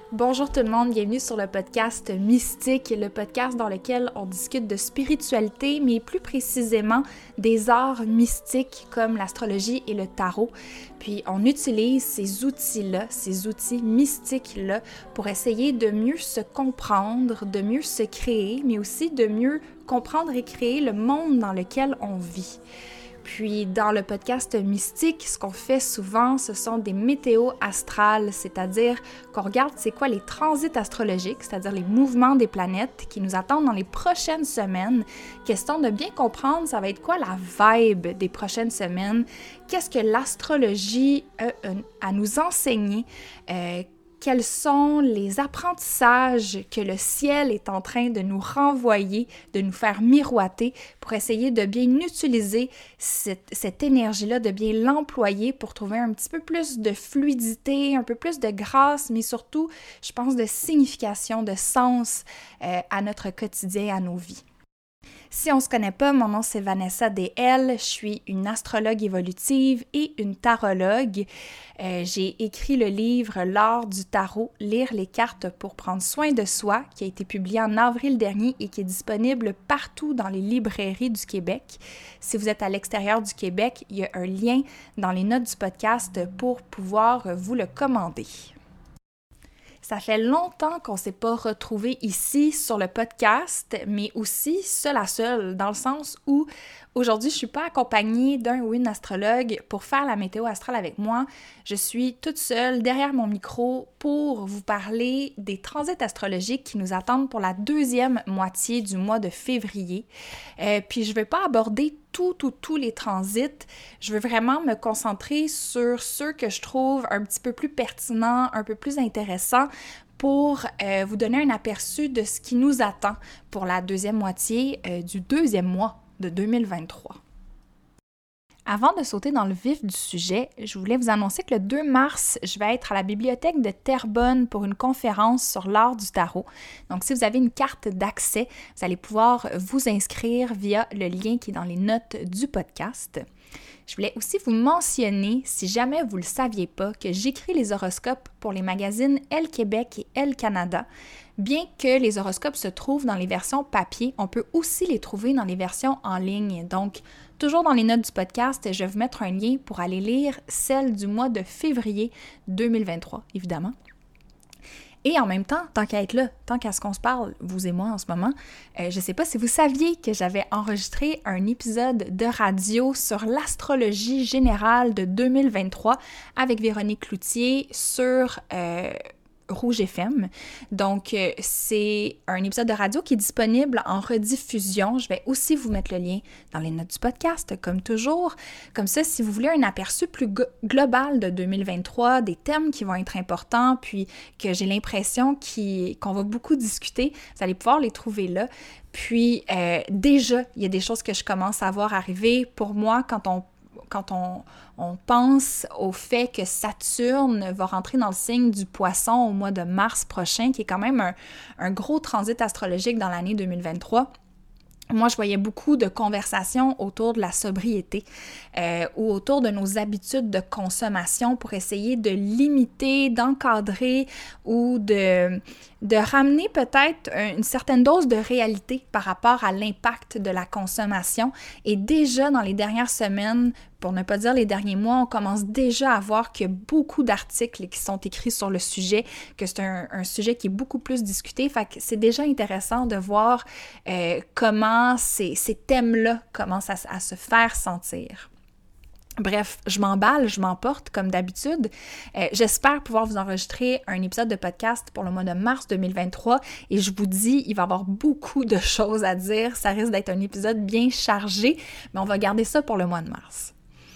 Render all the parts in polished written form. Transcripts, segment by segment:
Bonjour tout le monde, bienvenue sur le podcast Mystique, le podcast dans lequel on discute de spiritualité, mais plus précisément des arts mystiques comme l'astrologie et le tarot. Puis on utilise ces outils-là, ces outils mystiques-là pour essayer de mieux se comprendre, de mieux se créer, mais aussi de mieux comprendre et créer le monde dans lequel on vit. Puis dans le podcast Mystique, ce qu'on fait souvent, ce sont des météos astrales, c'est-à-dire qu'on regarde c'est quoi les transits astrologiques, c'est-à-dire les mouvements des planètes qui nous attendent dans les prochaines semaines. Question de bien comprendre, ça va être quoi la vibe des prochaines semaines, qu'est-ce que l'astrologie a à nous enseigner, quels sont les apprentissages que le ciel est en train de nous renvoyer, de nous faire miroiter pour essayer de bien utiliser cette énergie-là, de bien l'employer pour trouver un petit peu plus de fluidité, un peu plus de grâce, mais surtout, je pense, de signification, de sens à notre quotidien, à nos vies. Si on ne se connaît pas, mon nom c'est Vanessa DL, je suis une astrologue évolutive et une tarologue. J'ai écrit le livre L'art du tarot, lire les cartes pour prendre soin de soi, qui a été publié en avril dernier et qui est disponible partout dans les librairies du Québec. Si vous êtes à l'extérieur du Québec, il y a un lien dans les notes du podcast pour pouvoir vous le commander. Ça fait longtemps qu'on ne s'est pas retrouvés ici sur le podcast, mais aussi seul à seul, dans le sens où aujourd'hui, je ne suis pas accompagnée d'un ou une astrologue pour faire la météo astrale avec moi. Je suis toute seule derrière mon micro pour vous parler des transits astrologiques qui nous attendent pour la deuxième moitié du mois de février. Puis je ne vais pas aborder tous les transits. Je veux vraiment me concentrer sur ceux que je trouve un petit peu plus pertinents, un peu plus intéressants pour vous donner un aperçu de ce qui nous attend pour la deuxième moitié du deuxième mois de 2023. Avant de sauter dans le vif du sujet, je voulais vous annoncer que le 2 mars, je vais être à la bibliothèque de Terrebonne pour une conférence sur l'art du tarot. Donc, si vous avez une carte d'accès, vous allez pouvoir vous inscrire via le lien qui est dans les notes du podcast. Je voulais aussi vous mentionner, si jamais vous ne le saviez pas, que j'écris les horoscopes pour les magazines Elle Québec et Elle Canada. Bien que les horoscopes se trouvent dans les versions papier, on peut aussi les trouver dans les versions en ligne. Donc, toujours dans les notes du podcast, je vais vous mettre un lien pour aller lire celle du mois de février 2023, évidemment. Et en même temps, tant qu'à être là, tant qu'à ce qu'on se parle, vous et moi en ce moment, je ne sais pas si vous saviez que j'avais enregistré un épisode de radio sur l'astrologie générale de 2023 avec Véronique Cloutier sur Rouge FM. Donc, c'est un épisode de radio qui est disponible en rediffusion. Je vais aussi vous mettre le lien dans les notes du podcast, comme toujours. Comme ça, si vous voulez un aperçu plus global de 2023, des thèmes qui vont être importants, puis que j'ai l'impression qu'on va beaucoup discuter, vous allez pouvoir les trouver là. Puis, déjà, il y a des choses que je commence à voir arriver. Pour moi, quand on pense au fait que Saturne va rentrer dans le signe du Poisson au mois de mars prochain, qui est quand même un gros transit astrologique dans l'année 2023, moi, je voyais beaucoup de conversations autour de la sobriété ou autour de nos habitudes de consommation pour essayer de limiter, d'encadrer ou de ramener peut-être une certaine dose de réalité par rapport à l'impact de la consommation. Et déjà, dans les dernières semaines, pour ne pas dire les derniers mois, on commence déjà à voir qu'il y a beaucoup d'articles qui sont écrits sur le sujet, que c'est un sujet qui est beaucoup plus discuté. Fait que c'est déjà intéressant de voir comment ces thèmes-là commencent à se faire sentir. Bref, je m'emballe, je m'emporte comme d'habitude. J'espère pouvoir vous enregistrer un épisode de podcast pour le mois de mars 2023 et je vous dis, il va y avoir beaucoup de choses à dire. Ça risque d'être un épisode bien chargé, mais on va garder ça pour le mois de mars.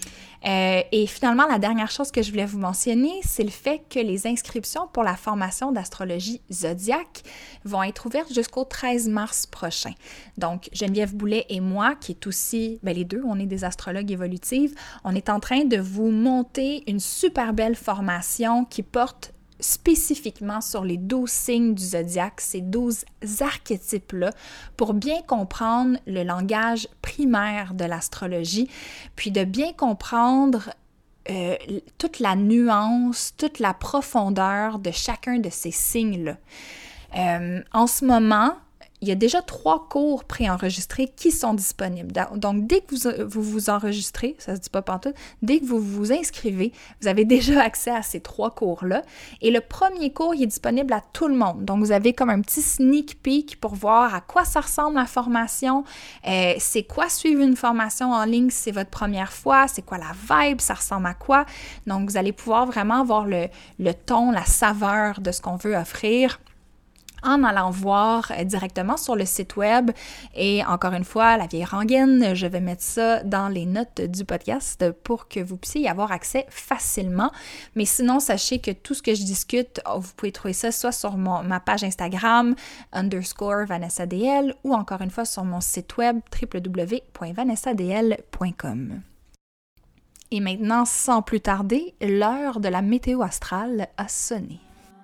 Et finalement, la dernière chose que je voulais vous mentionner, c'est le fait que les inscriptions pour la formation d'astrologie zodiaque vont être ouvertes jusqu'au 13 mars prochain. Donc, Geneviève Boulet et moi, qui est aussi, les deux, on est des astrologues évolutives, on est en train de vous monter une super belle formation qui porte spécifiquement sur les 12 signes du zodiaque, ces 12 archétypes-là, pour bien comprendre le langage primaire de l'astrologie, puis de bien comprendre toute la nuance, toute la profondeur de chacun de ces signes-là. En ce moment, il y a déjà 3 cours préenregistrés qui sont disponibles. Donc, dès que vous vous enregistrez, ça se dit pas pantoute, dès que vous vous inscrivez, vous avez déjà accès à ces 3 cours-là. Et le premier cours, il est disponible à tout le monde. Donc, vous avez comme un petit sneak peek pour voir à quoi ça ressemble la formation, c'est quoi suivre une formation en ligne si c'est votre première fois, c'est quoi la vibe, ça ressemble à quoi. Donc, vous allez pouvoir vraiment voir le ton, la saveur de ce qu'on veut offrir en allant voir directement sur le site web. Et encore une fois, la vieille rengaine, je vais mettre ça dans les notes du podcast pour que vous puissiez y avoir accès facilement. Mais sinon, sachez que tout ce que je discute, vous pouvez trouver ça soit sur ma page Instagram, _VanessaDL, ou encore une fois sur mon site web, www.vanessadl.com. Et maintenant, sans plus tarder, l'heure de la météo astrale a sonné.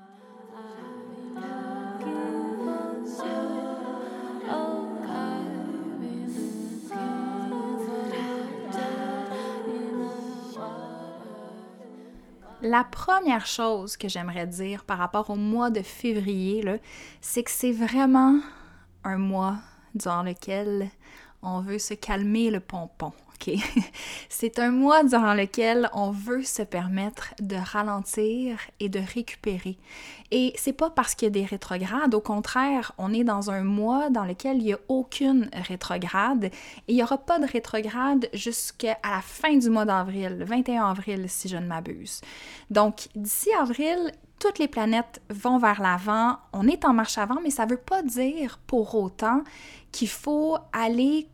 La première chose que j'aimerais dire par rapport au mois de février, là, c'est que c'est vraiment un mois durant lequel on veut se calmer le pompon. OK? C'est un mois durant lequel on veut se permettre de ralentir et de récupérer. Et c'est pas parce qu'il y a des rétrogrades, au contraire, on est dans un mois dans lequel il n'y a aucune rétrograde et il n'y aura pas de rétrograde jusqu'à la fin du mois d'avril, le 21 avril si je ne m'abuse. Donc, d'ici avril, toutes les planètes vont vers l'avant, on est en marche avant, mais ça ne veut pas dire pour autant qu'il faut aller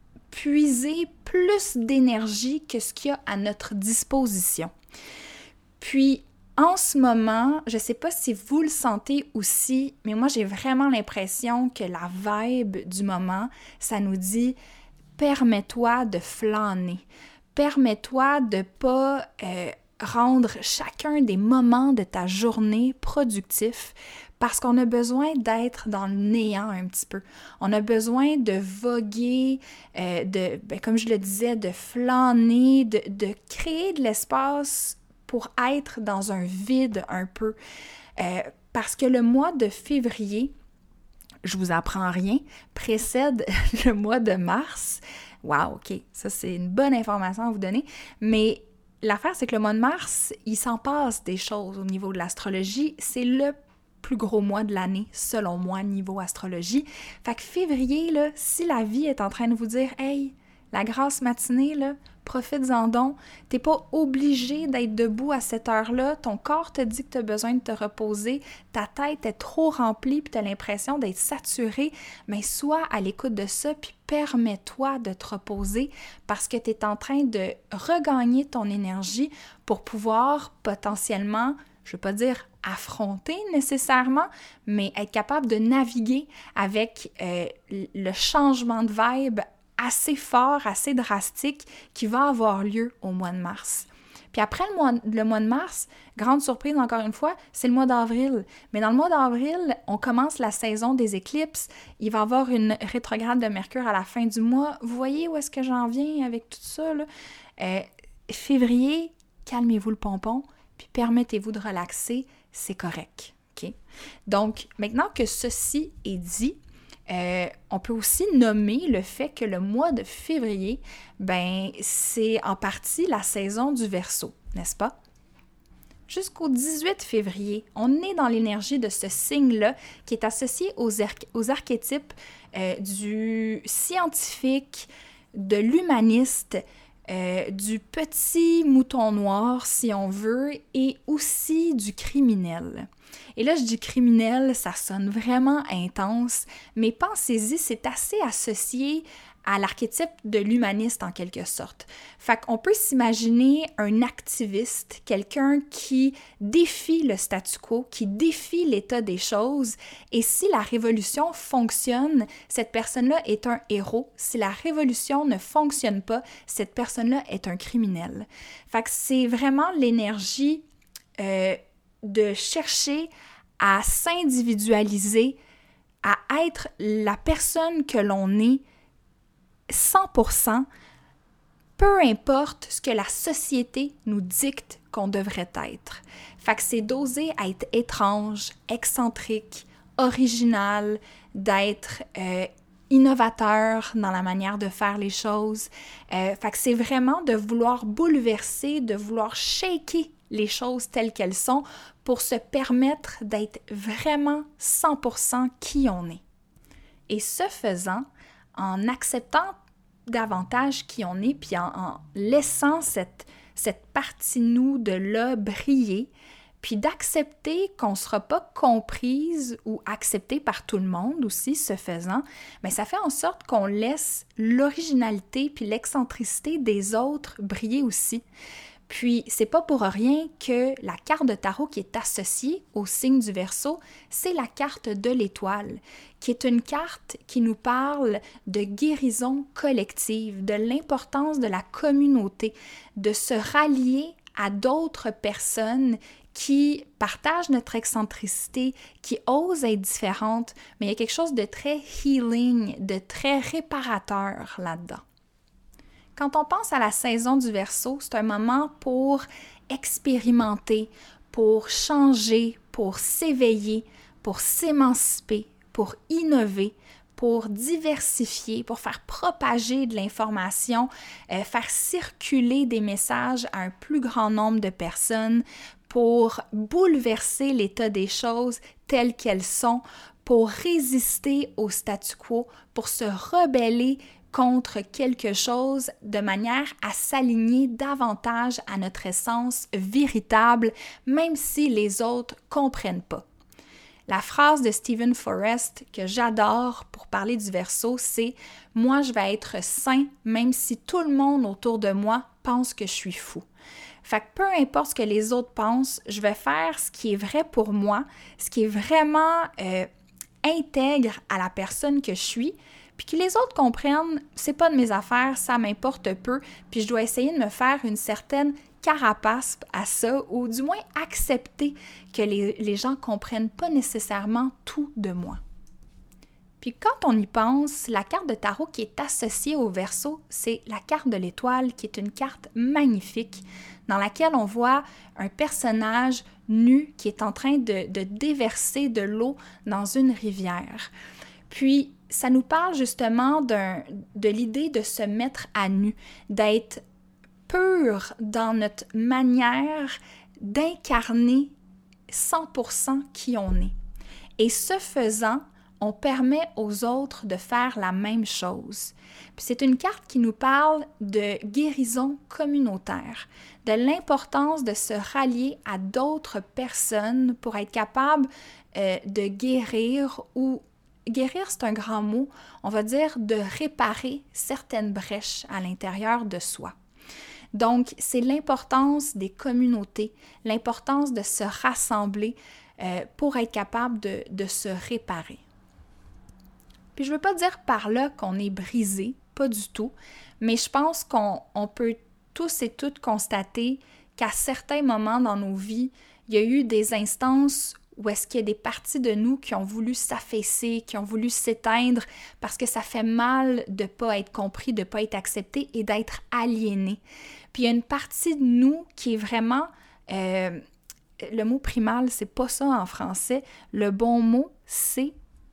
puiser plus d'énergie que ce qu'il y a à notre disposition. Puis, en ce moment, je ne sais pas si vous le sentez aussi, mais moi, j'ai vraiment l'impression que la vibe du moment, ça nous dit « permets-toi de flâner, permets-toi de ne pas rendre chacun des moments de ta journée productifs ». Parce qu'on a besoin d'être dans le néant un petit peu. On a besoin de voguer, comme je le disais, de flâner, de créer de l'espace pour être dans un vide un peu. Parce que le mois de février, je vous apprends rien, précède le mois de mars. Wow, OK, ça c'est une bonne information à vous donner. Mais l'affaire, c'est que le mois de mars, il s'en passe des choses au niveau de l'astrologie. C'est le plus gros mois de l'année, selon moi, niveau astrologie. Fait que février, là, si la vie est en train de vous dire « Hey, la grasse matinée, là, profites-en donc, t'es pas obligé d'être debout à cette heure-là, ton corps te dit que t'as besoin de te reposer, ta tête est trop remplie puis t'as l'impression d'être saturé, mais sois à l'écoute de ça puis permets-toi de te reposer parce que t'es en train de regagner ton énergie pour pouvoir potentiellement, je veux pas dire affronter nécessairement, mais être capable de naviguer avec le changement de vibe assez fort, assez drastique qui va avoir lieu au mois de mars. Puis après le mois de mars, grande surprise encore une fois, c'est le mois d'avril. Mais dans le mois d'avril, on commence la saison des éclipses. Il va y avoir une rétrograde de Mercure à la fin du mois. Vous voyez où est-ce que j'en viens avec tout ça, là? Février, calmez-vous le pompon, puis permettez-vous de relaxer, c'est correct. OK? Donc, maintenant que ceci est dit, on peut aussi nommer le fait que le mois de février, ben, c'est en partie la saison du Verseau, n'est-ce pas? Jusqu'au 18 février, on est dans l'énergie de ce signe-là qui est associé aux archétypes du scientifique, de l'humaniste, du petit mouton noir, si on veut, et aussi du criminel. Et là, je dis criminel, ça sonne vraiment intense, mais pensez-y, c'est assez associé à l'archétype de l'humaniste en quelque sorte. Fait qu'on peut s'imaginer un activiste, quelqu'un qui défie le statu quo, qui défie l'état des choses, et si la révolution fonctionne, cette personne-là est un héros. Si la révolution ne fonctionne pas, cette personne-là est un criminel. Fait que c'est vraiment l'énergie de chercher à s'individualiser, à être la personne que l'on est 100%, peu importe ce que la société nous dicte qu'on devrait être. Fait que c'est d'oser être étrange, excentrique, original, d'être innovateur dans la manière de faire les choses. Fait que c'est vraiment de vouloir bouleverser, de vouloir shaker les choses telles qu'elles sont pour se permettre d'être vraiment 100% qui on est. Et ce faisant, en acceptant davantage qui on est, puis en laissant cette partie nous de là briller, puis d'accepter qu'on ne sera pas comprise ou acceptée par tout le monde aussi, ce faisant, bien, ça fait en sorte qu'on laisse l'originalité puis l'excentricité des autres briller aussi. Puis, c'est pas pour rien que la carte de tarot qui est associée au signe du Verseau, c'est la carte de l'étoile, qui est une carte qui nous parle de guérison collective, de l'importance de la communauté, de se rallier à d'autres personnes qui partagent notre excentricité, qui osent être différentes, mais il y a quelque chose de très healing, de très réparateur là-dedans. Quand on pense à la saison du Verseau, c'est un moment pour expérimenter, pour changer, pour s'éveiller, pour s'émanciper, pour innover, pour diversifier, pour faire propager de l'information, faire circuler des messages à un plus grand nombre de personnes, pour bouleverser l'état des choses telles qu'elles sont, pour résister au statu quo, pour se rebeller contre quelque chose de manière à s'aligner davantage à notre essence véritable, même si les autres ne comprennent pas. La phrase de Steven Forrest que j'adore pour parler du Verseau, c'est « Moi, je vais être sain, même si tout le monde autour de moi pense que je suis fou. » Fait que peu importe ce que les autres pensent, je vais faire ce qui est vrai pour moi, ce qui est vraiment intègre à la personne que je suis, puis que les autres comprennent, c'est pas de mes affaires, ça m'importe peu, puis je dois essayer de me faire une certaine carapace à ça, ou du moins accepter que les gens comprennent pas nécessairement tout de moi. Puis quand on y pense, la carte de tarot qui est associée au Verseau, c'est la carte de l'étoile, qui est une carte magnifique, dans laquelle on voit un personnage nu qui est en train de déverser de l'eau dans une rivière. Puis, ça nous parle justement de l'idée de se mettre à nu, d'être pur dans notre manière d'incarner 100% qui on est. Et ce faisant, on permet aux autres de faire la même chose. Puis c'est une carte qui nous parle de guérison communautaire, de l'importance de se rallier à d'autres personnes pour être capable de guérir ou guérir, c'est un grand mot, on va dire de réparer certaines brèches à l'intérieur de soi. Donc, c'est l'importance des communautés, l'importance de se rassembler pour être capable de se réparer. Puis je ne veux pas dire par là qu'on est brisé, pas du tout, mais je pense qu'on peut tous et toutes constater qu'à certains moments dans nos vies, il y a eu des instances où est-ce qu'il y a des parties de nous qui ont voulu s'affaisser, qui ont voulu s'éteindre parce que ça fait mal de ne pas être compris, de ne pas être accepté et d'être aliéné. Puis il y a une partie de nous qui est vraiment... le mot primal, c'est pas ça en français. Le bon mot, c'est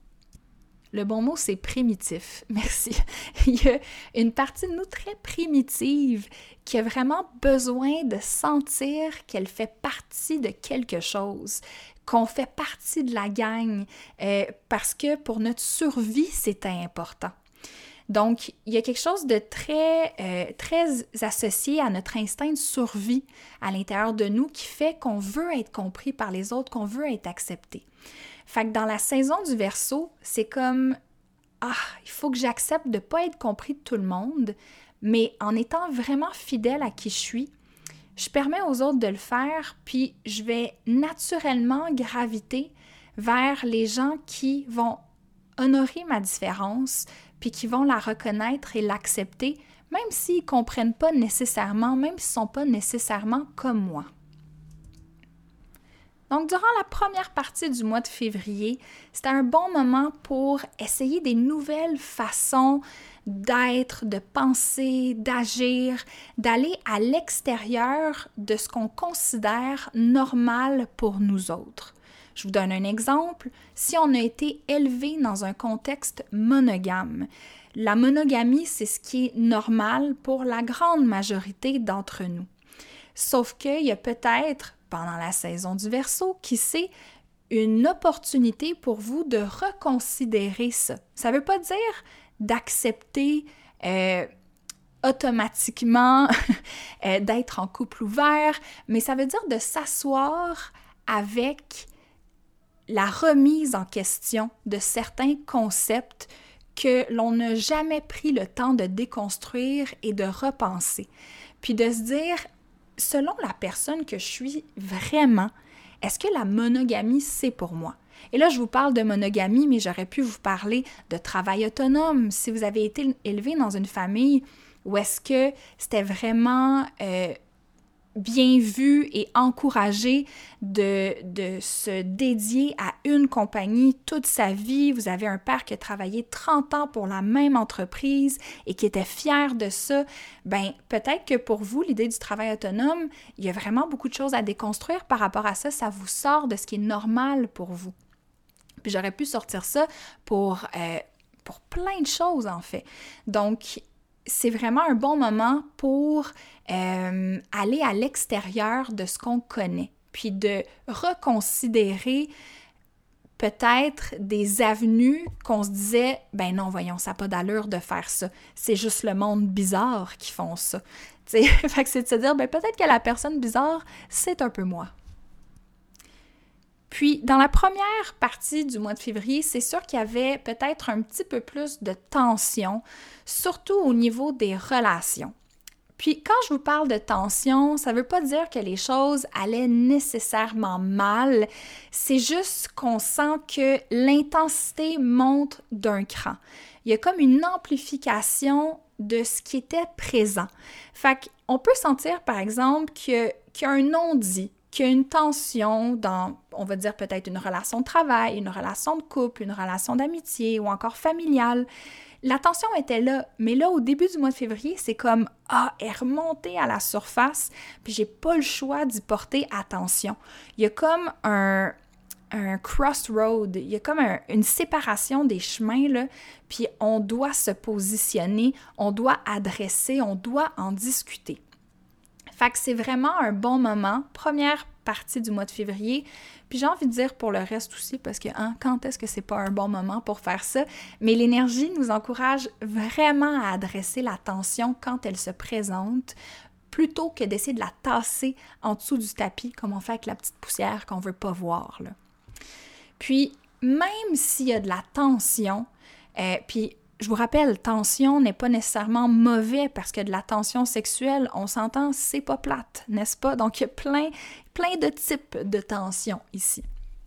primitif. Merci. Il y a une partie de nous très primitive qui a vraiment besoin de sentir qu'elle fait partie de quelque chose, qu'on fait partie de la gang, parce que pour notre survie, c'était important. Donc, il y a quelque chose de très associé à notre instinct de survie à l'intérieur de nous qui fait qu'on veut être compris par les autres, qu'on veut être accepté. Fait que dans la saison du Verseau, c'est comme « Ah, il faut que j'accepte de ne pas être compris de tout le monde, mais en étant vraiment fidèle à qui je suis, je permets aux autres de le faire, puis je vais naturellement graviter vers les gens qui vont honorer ma différence, puis qui vont la reconnaître et l'accepter, même s'ils ne comprennent pas nécessairement, même s'ils ne sont pas nécessairement comme moi. » Donc, durant la première partie du mois de février, c'était un bon moment pour essayer des nouvelles façons d'être, de penser, d'agir, d'aller à l'extérieur de ce qu'on considère normal pour nous autres. Je vous donne un exemple. Si on a été élevé dans un contexte monogame, la monogamie, c'est ce qui est normal pour la grande majorité d'entre nous. Sauf qu'il y a peut-être, pendant la saison du Verseau, qui sait, une opportunité pour vous de reconsidérer ça. Ça ne veut pas dire d'accepter automatiquement d'être en couple ouvert, mais ça veut dire de s'asseoir avec la remise en question de certains concepts que l'on n'a jamais pris le temps de déconstruire et de repenser. Puis de se dire, selon la personne que je suis vraiment, est-ce que la monogamie, c'est pour moi? Et là, je vous parle de monogamie, mais j'aurais pu vous parler de travail autonome. Si vous avez été élevé dans une famille où est-ce que c'était vraiment bien vu et encouragé de se dédier à une compagnie toute sa vie. Vous avez un père qui a travaillé 30 ans pour la même entreprise et qui était fier de ça. Bien, peut-être que pour vous, l'idée du travail autonome, il y a vraiment beaucoup de choses à déconstruire par rapport à ça. Ça vous sort de ce qui est normal pour vous. Puis j'aurais pu sortir ça pour plein de choses, en fait. Donc, c'est vraiment un bon moment pour aller à l'extérieur de ce qu'on connaît, puis de reconsidérer peut-être des avenues qu'on se disait « ben non, voyons, ça n'a pas d'allure de faire ça. C'est juste le monde bizarre qui font ça. » Fait que c'est de se dire « ben peut-être que la personne bizarre, c'est un peu moi. » Puis, dans la première partie du mois de février, c'est sûr qu'il y avait peut-être un petit peu plus de tension, surtout au niveau des relations. Puis, quand je vous parle de tension, ça ne veut pas dire que les choses allaient nécessairement mal, c'est juste qu'on sent que l'intensité monte d'un cran. Il y a comme une amplification de ce qui était présent. Fait qu'on peut sentir, par exemple, qu'il y a un non-dit, qu'il y a une tension dans, on va dire peut-être une relation de travail, une relation de couple, une relation d'amitié ou encore familiale. La tension était là, mais là, au début du mois de février, c'est comme « Ah, elle est remontée à la surface, puis j'ai pas le choix d'y porter attention. » Il y a comme un crossroad, il y a comme une séparation des chemins, là, puis on doit se positionner, on doit adresser, on doit en discuter. Fait que c'est vraiment un bon moment, première partie du mois de février. Puis j'ai envie de dire pour le reste aussi, parce que quand est-ce que c'est pas un bon moment pour faire ça? Mais l'énergie nous encourage vraiment à adresser la tension quand elle se présente, plutôt que d'essayer de la tasser en dessous du tapis, comme on fait avec la petite poussière qu'on veut pas voir, là. Puis, même s'il y a de la tension, puis je vous rappelle, tension n'est pas nécessairement mauvais parce que de la tension sexuelle, on s'entend, c'est pas plate, n'est-ce pas? Donc, il y a plein de types de tension ici.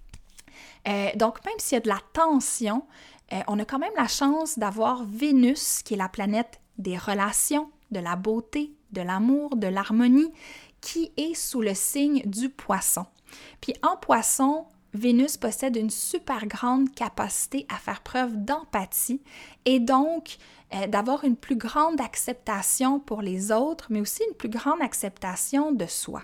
Donc, même s'il y a de la tension, on a quand même la chance d'avoir Vénus, qui est la planète des relations, de la beauté, de l'amour, de l'harmonie, qui est sous le signe du Poisson. Puis en Poisson, Vénus possède une super grande capacité à faire preuve d'empathie et donc d'avoir une plus grande acceptation pour les autres, mais aussi une plus grande acceptation de soi.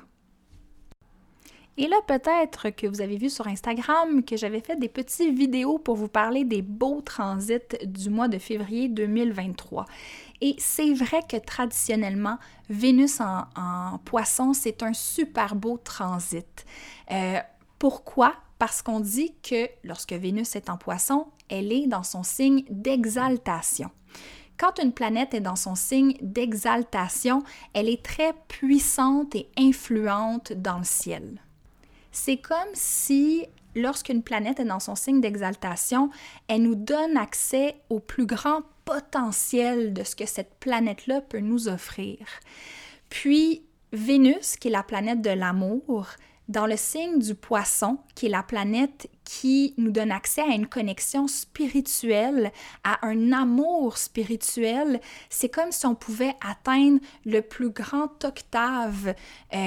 Et là, peut-être que vous avez vu sur Instagram que j'avais fait des petites vidéos pour vous parler des beaux transits du mois de février 2023. Et c'est vrai que traditionnellement, Vénus en Poisson, c'est un super beau transit. Pourquoi? Parce qu'on dit que lorsque Vénus est en Poisson, elle est dans son signe d'exaltation. Quand une planète est dans son signe d'exaltation, elle est très puissante et influente dans le ciel. C'est comme si, lorsqu'une planète est dans son signe d'exaltation, elle nous donne accès au plus grand potentiel de ce que cette planète-là peut nous offrir. Puis, Vénus, qui est la planète de l'amour, Dans le signe du Poisson, qui est la planète qui nous donne accès à une connexion spirituelle, à un amour spirituel, c'est comme si on pouvait atteindre le plus grand octave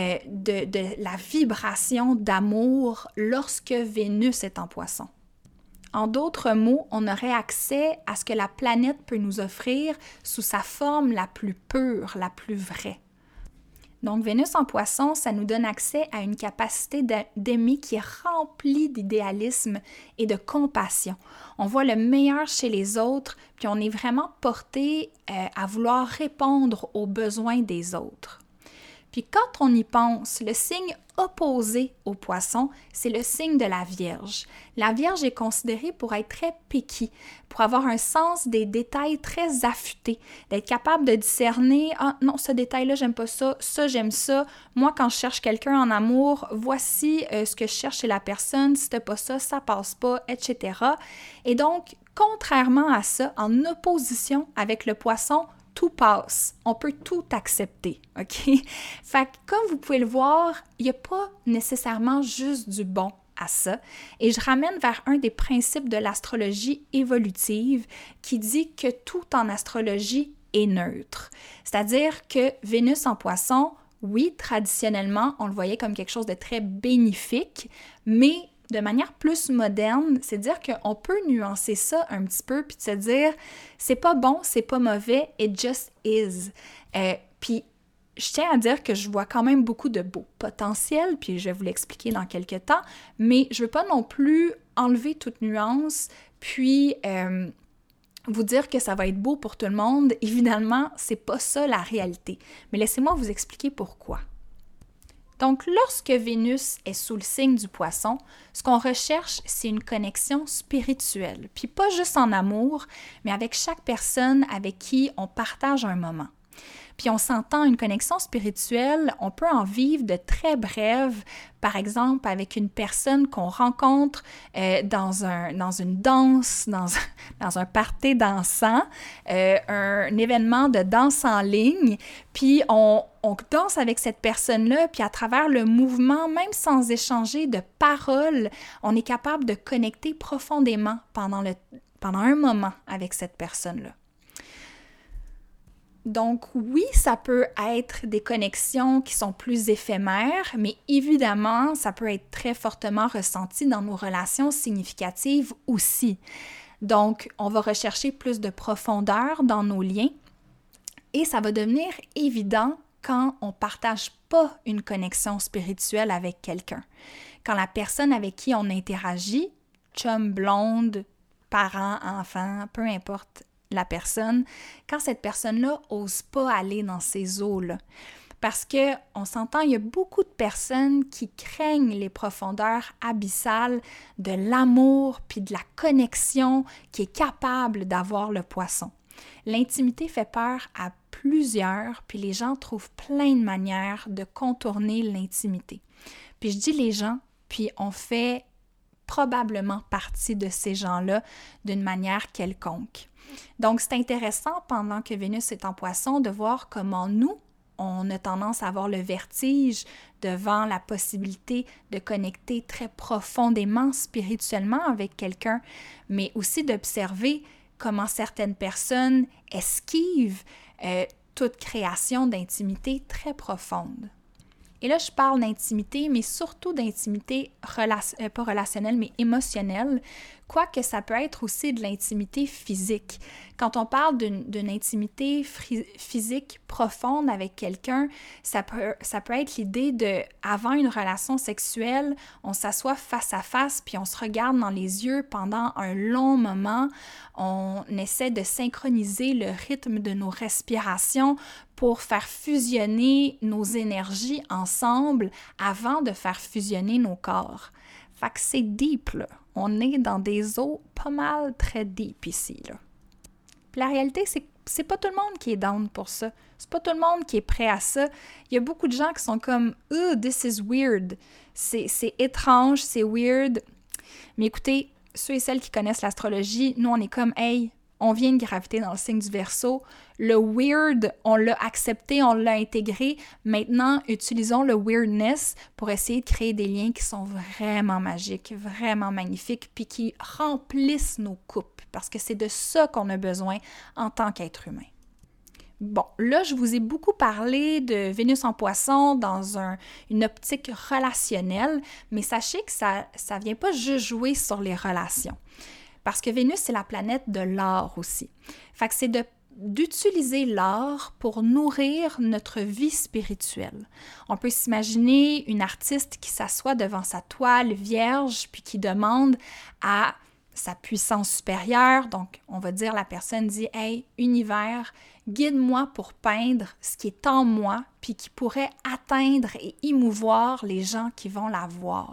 de la vibration d'amour lorsque Vénus est en Poisson. En d'autres mots, on aurait accès à ce que la planète peut nous offrir sous sa forme la plus pure, la plus vraie. Donc, Vénus en Poisson, ça nous donne accès à une capacité d'aimer qui est remplie d'idéalisme et de compassion. On voit le meilleur chez les autres, puis on est vraiment porté à vouloir répondre aux besoins des autres. Puis quand on y pense, le signe opposé au Poisson, c'est le signe de la Vierge. La Vierge est considérée pour être très picky, pour avoir un sens des détails très affûté, d'être capable de discerner « Ah non, ce détail-là, j'aime pas ça, ça, j'aime ça. Moi, quand je cherche quelqu'un en amour, voici ce que je cherche chez la personne. Si t'as pas ça, ça passe pas, etc. » Et donc, contrairement à ça, en opposition avec le Poisson, tout passe, on peut tout accepter, OK? Fait que comme vous pouvez le voir, il n'y a pas nécessairement juste du bon à ça. Et je ramène vers un des principes de l'astrologie évolutive qui dit que tout en astrologie est neutre. C'est-à-dire que Vénus en Poisson, oui, traditionnellement, on le voyait comme quelque chose de très bénéfique, mais de manière plus moderne, c'est dire qu'on peut nuancer ça un petit peu puis de se dire c'est pas bon, c'est pas mauvais, it just is. Puis je tiens à dire que je vois quand même beaucoup de beau potentiel, puis je vais vous l'expliquer dans quelques temps, mais je veux pas non plus enlever toute nuance, puis vous dire que ça va être beau pour tout le monde. Évidemment, c'est pas ça la réalité. Mais laissez-moi vous expliquer pourquoi. Donc, lorsque Vénus est sous le signe du Poisson, ce qu'on recherche, c'est une connexion spirituelle. Puis pas juste en amour, mais avec chaque personne avec qui on partage un moment. Puis on s'entend, une connexion spirituelle, on peut en vivre de très brèves, par exemple avec une personne qu'on rencontre dans une danse, dans un party dansant, un événement de danse en ligne, puis on danse avec cette personne-là, puis à travers le mouvement, même sans échanger de paroles, on est capable de connecter profondément pendant un moment avec cette personne-là. Donc oui, ça peut être des connexions qui sont plus éphémères, mais évidemment, ça peut être très fortement ressenti dans nos relations significatives aussi. Donc, on va rechercher plus de profondeur dans nos liens et ça va devenir évident quand on ne partage pas une connexion spirituelle avec quelqu'un. Quand la personne avec qui on interagit, chum, blonde, parent, enfant, peu importe la personne, quand cette personne-là n'ose pas aller dans ces eaux-là. Parce qu'on s'entend, il y a beaucoup de personnes qui craignent les profondeurs abyssales de l'amour puis de la connexion qui est capable d'avoir le Poisson. L'intimité fait peur à plusieurs, puis les gens trouvent plein de manières de contourner l'intimité. Puis je dis les gens, puis on fait probablement partie de ces gens-là d'une manière quelconque. Donc, c'est intéressant, pendant que Vénus est en Poisson, de voir comment nous, on a tendance à avoir le vertige devant la possibilité de connecter très profondément, spirituellement avec quelqu'un, mais aussi d'observer comment certaines personnes esquivent toute création d'intimité très profonde. Et là, je parle d'intimité, mais surtout d'intimité pas relationnelle, mais émotionnelle, quoique ça peut être aussi de l'intimité physique. Quand on parle d'une intimité physique profonde avec quelqu'un, ça peut être l'idée de, avant une relation sexuelle, on s'assoit face à face, puis on se regarde dans les yeux pendant un long moment, on essaie de synchroniser le rythme de nos respirations pour faire fusionner nos énergies ensemble avant de faire fusionner nos corps. Fait que c'est deep, là. On est dans des eaux pas mal très deep ici, là. Puis la réalité, c'est pas tout le monde qui est down pour ça. C'est pas tout le monde qui est prêt à ça. Il y a beaucoup de gens qui sont comme « Oh, this is weird ». C'est étrange, c'est weird. Mais écoutez, ceux et celles qui connaissent l'astrologie, nous, on est comme « Hey, on vient de graviter dans le signe du Verseau. Le weird, on l'a accepté, on l'a intégré. Maintenant, utilisons le weirdness pour essayer de créer des liens qui sont vraiment magiques, vraiment magnifiques, puis qui remplissent nos coupes, parce que c'est de ça qu'on a besoin en tant qu'être humain. Bon, là, je vous ai beaucoup parlé de Vénus en Poisson dans une optique relationnelle, mais sachez que ça ne vient pas juste jouer sur les relations. Parce que Vénus, c'est la planète de l'art aussi. Fait que c'est d'utiliser l'art pour nourrir notre vie spirituelle. On peut s'imaginer une artiste qui s'assoit devant sa toile vierge puis qui demande à sa puissance supérieure, donc on va dire la personne dit « Hey, univers, guide-moi pour peindre ce qui est en moi puis qui pourrait atteindre et émouvoir les gens qui vont la voir. »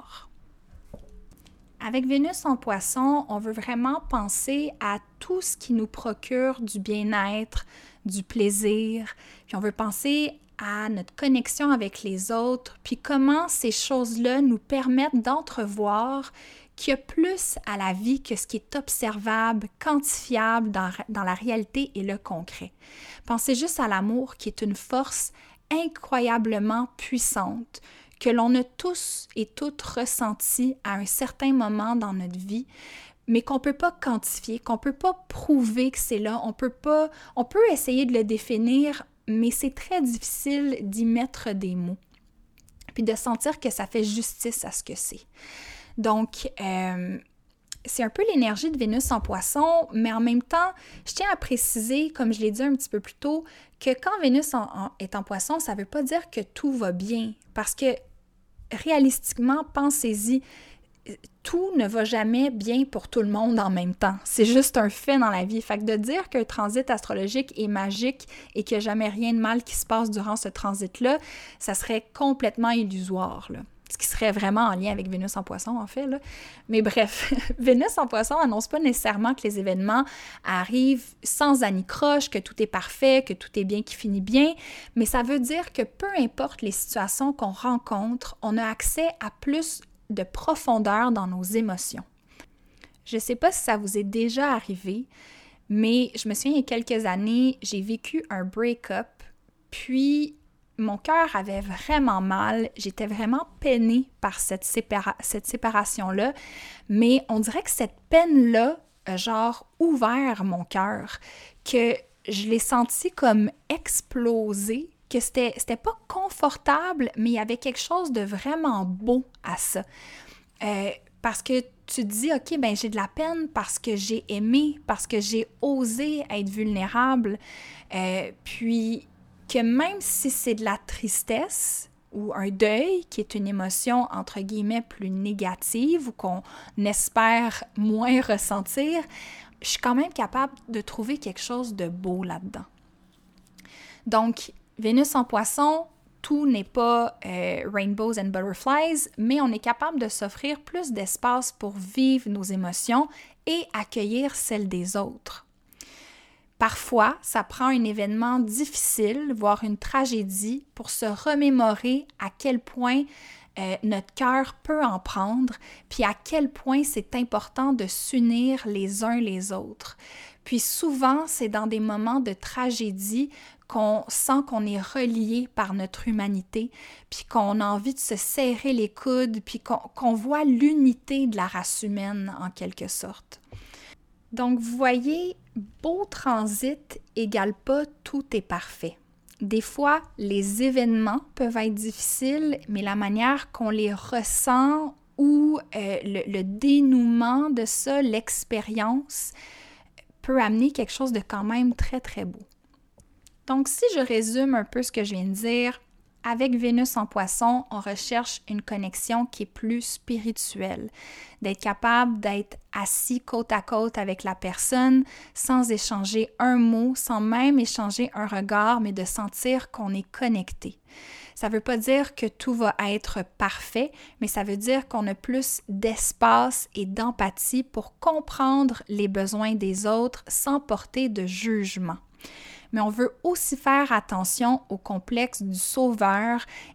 Avec Vénus en Poisson, on veut vraiment penser à tout ce qui nous procure du bien-être, du plaisir, puis on veut penser à notre connexion avec les autres, puis comment ces choses-là nous permettent d'entrevoir qu'il y a plus à la vie que ce qui est observable, quantifiable dans la réalité et le concret. Pensez juste à l'amour qui est une force incroyablement puissante, que l'on a tous et toutes ressenti à un certain moment dans notre vie, mais qu'on ne peut pas quantifier, qu'on ne peut pas prouver que c'est là. On peut essayer de le définir, mais c'est très difficile d'y mettre des mots, puis de sentir que ça fait justice à ce que c'est. Donc, c'est un peu l'énergie de Vénus en Poisson, mais en même temps, je tiens à préciser, comme je l'ai dit un petit peu plus tôt, que quand Vénus est en Poisson, ça ne veut pas dire que tout va bien, parce que réalistiquement, pensez-y, tout ne va jamais bien pour tout le monde en même temps. C'est juste un fait dans la vie. Fait que de dire qu'un transit astrologique est magique et qu'il n'y a jamais rien de mal qui se passe durant ce transit-là, ça serait complètement illusoire, là. Ce qui serait vraiment en lien avec Vénus en Poisson, en fait, là. Mais bref, Vénus en Poisson n'annonce pas nécessairement que les événements arrivent sans anicroche, que tout est parfait, que tout est bien qui finit bien, mais ça veut dire que peu importe les situations qu'on rencontre, on a accès à plus de profondeur dans nos émotions. Je ne sais pas si ça vous est déjà arrivé, mais je me souviens, il y a quelques années, j'ai vécu un break-up, puis mon cœur avait vraiment mal, j'étais vraiment peinée par cette séparation-là, mais on dirait que cette peine-là a genre ouvert mon cœur, que je l'ai senti comme exploser, que c'était pas confortable, mais il y avait quelque chose de vraiment beau à ça. Parce que tu te dis, OK, ben j'ai de la peine parce que j'ai aimé, parce que j'ai osé être vulnérable, puis que même si c'est de la tristesse ou un deuil, qui est une émotion, entre guillemets, plus négative ou qu'on espère moins ressentir, je suis quand même capable de trouver quelque chose de beau là-dedans. Donc, Vénus en Poisson, tout n'est pas rainbows and butterflies, mais on est capable de s'offrir plus d'espace pour vivre nos émotions et accueillir celles des autres. Parfois, ça prend un événement difficile, voire une tragédie, pour se remémorer à quel point notre cœur peut en prendre, puis à quel point c'est important de s'unir les uns les autres. Puis souvent, c'est dans des moments de tragédie qu'on sent qu'on est relié par notre humanité, puis qu'on a envie de se serrer les coudes, puis qu'on voit l'unité de la race humaine en quelque sorte. Donc, vous voyez, beau transit égale pas tout est parfait. Des fois, les événements peuvent être difficiles, mais la manière qu'on les ressent ou le dénouement de ça, l'expérience, peut amener quelque chose de quand même très, très beau. Donc, si je résume un peu ce que je viens de dire, avec Vénus en Poisson, on recherche une connexion qui est plus spirituelle, d'être capable d'être assis côte à côte avec la personne sans échanger un mot, sans même échanger un regard, mais de sentir qu'on est connecté. Ça ne veut pas dire que tout va être parfait, mais ça veut dire qu'on a plus d'espace et d'empathie pour comprendre les besoins des autres sans porter de jugement. Mais on veut aussi faire attention au complexe du sauveur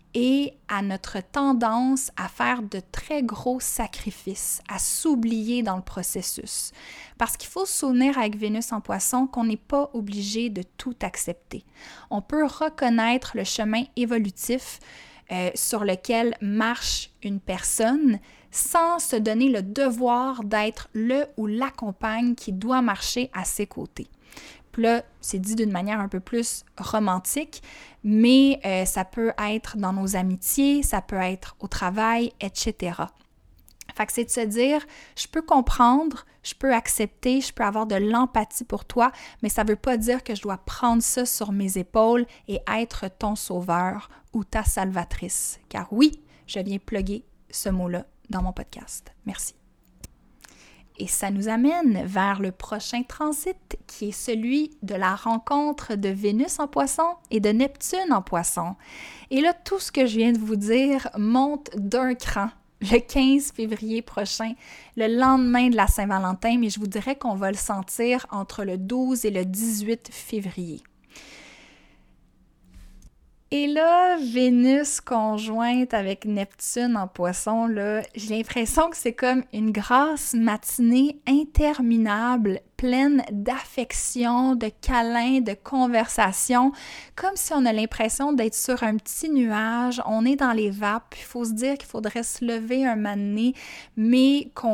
et à notre tendance à faire de très gros sacrifices, à s'oublier dans le processus. Parce qu'il faut se souvenir avec Vénus en Poisson qu'on n'est pas obligé de tout accepter. On peut reconnaître le chemin évolutif sur lequel marche une personne sans se donner le devoir d'être le ou la compagne qui doit marcher à ses côtés. Puis là, c'est dit d'une manière un peu plus romantique, mais ça peut être dans nos amitiés, ça peut être au travail, etc. Fait que c'est de se dire, je peux comprendre, je peux accepter, je peux avoir de l'empathie pour toi, mais ça ne veut pas dire que je dois prendre ça sur mes épaules et être ton sauveur ou ta salvatrice. Car oui, je viens plugger ce mot-là dans mon podcast. Merci. Et ça nous amène vers le prochain transit qui est celui de la rencontre de Vénus en Poisson et de Neptune en Poisson. Et là, tout ce que je viens de vous dire monte d'un cran le 15 février prochain, le lendemain de la Saint-Valentin, mais je vous dirais qu'on va le sentir entre le 12 et le 18 février. Et là, Vénus conjointe avec Neptune en Poisson, là, j'ai l'impression que c'est comme une grasse matinée interminable, pleine d'affection, de câlins, de conversations, comme si on a l'impression d'être sur un petit nuage, on est dans les vapes, puis il faut se dire qu'il faudrait se lever un moment donné, mais qu'on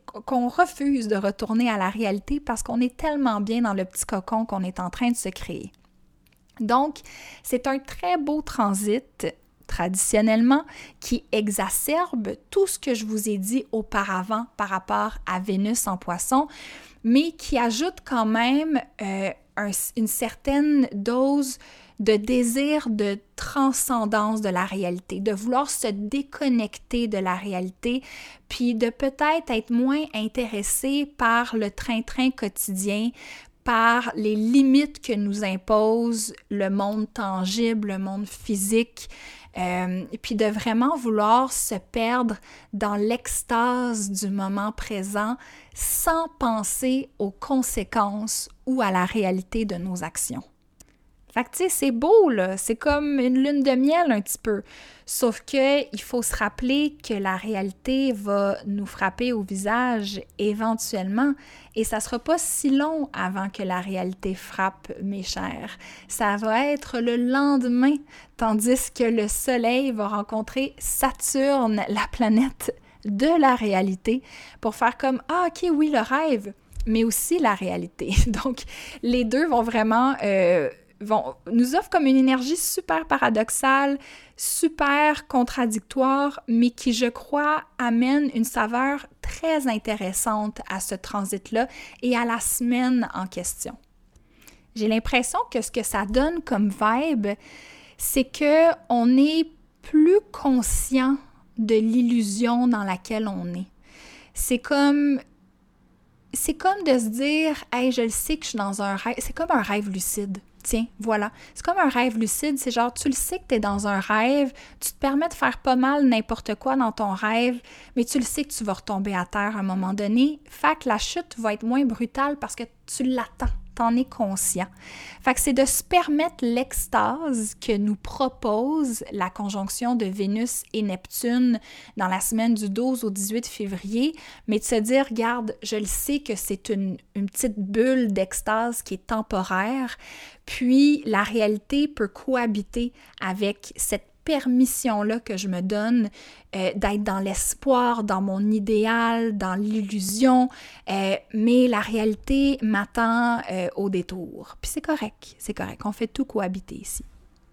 refuse de retourner à la réalité parce qu'on est tellement bien dans le petit cocon qu'on est en train de se créer. Donc, c'est un très beau transit, traditionnellement, qui exacerbe tout ce que je vous ai dit auparavant par rapport à Vénus en Poisson, mais qui ajoute quand même une certaine dose de désir de transcendance de la réalité, de vouloir se déconnecter de la réalité, puis de peut-être être moins intéressé par le train-train quotidien, par les limites que nous impose le monde tangible, le monde physique, et puis de vraiment vouloir se perdre dans l'extase du moment présent sans penser aux conséquences ou à la réalité de nos actions. Fait que, tu sais, c'est beau, là. C'est comme une lune de miel, un petit peu. Sauf que il faut se rappeler que la réalité va nous frapper au visage éventuellement et ça sera pas si long avant que la réalité frappe, mes chers. Ça va être le lendemain, tandis que le Soleil va rencontrer Saturne, la planète de la réalité, pour faire comme « Ah, ok, oui, le rêve », mais aussi la réalité. Donc, les deux vont vraiment... nous offre comme une énergie super paradoxale, super contradictoire, mais qui, je crois, amène une saveur très intéressante à ce transit-là et à la semaine en question. J'ai l'impression que ce que ça donne comme vibe, c'est qu'on est plus conscient de l'illusion dans laquelle on est. C'est comme de se dire « Hey, je le sais que je suis dans un rêve ». C'est comme un rêve lucide. Tiens, voilà. C'est comme un rêve lucide, c'est genre, tu le sais que tu es dans un rêve, tu te permets de faire pas mal n'importe quoi dans ton rêve, mais tu le sais que tu vas retomber à terre à un moment donné. Fait que la chute va être moins brutale parce que tu l'attends, t'en es conscient. Fait que c'est de se permettre l'extase que nous propose la conjonction de Vénus et Neptune dans la semaine du 12 au 18 février, mais de se dire, regarde, je le sais que c'est une petite bulle d'extase qui est temporaire, puis la réalité peut cohabiter avec cette permission-là que je me donne d'être dans l'espoir, dans mon idéal, dans l'illusion, mais la réalité m'attend au détour. Puis c'est correct, on fait tout cohabiter ici.